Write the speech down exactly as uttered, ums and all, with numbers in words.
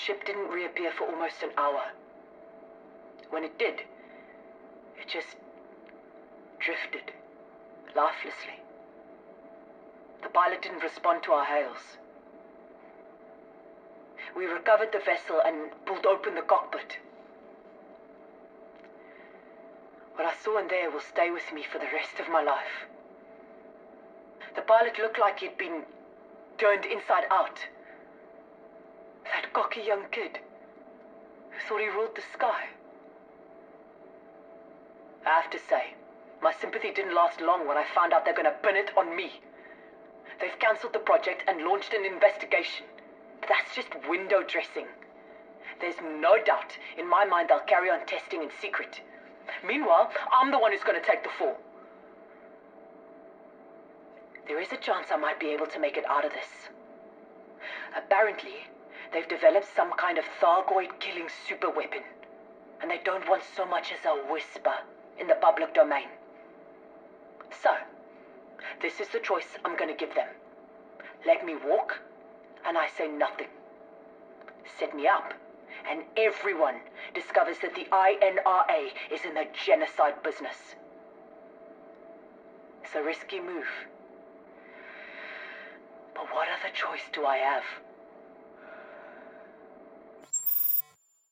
ship didn't reappear for almost an hour. When it did, it just drifted, lifelessly. The pilot didn't respond to our hails. We recovered the vessel and pulled open the cockpit. What I saw in there will stay with me for the rest of my life. The pilot looked like he'd been turned inside out. That cocky young kid who thought he ruled the sky. I have to say, my sympathy didn't last long when I found out they're gonna pin it on me. They've cancelled the project and launched an investigation. But that's just window dressing. There's no doubt in my mind they'll carry on testing in secret. Meanwhile, I'm the one who's gonna take the fall. There is a chance I might be able to make it out of this. Apparently, they've developed some kind of Thargoid-killing super weapon, and they don't want so much as a whisper in the public domain. So, this is the choice I'm gonna give them. Let me walk, and I say nothing. Set me up, and everyone discovers that the I N R A is in the genocide business. It's a risky move. But what other choice do I have?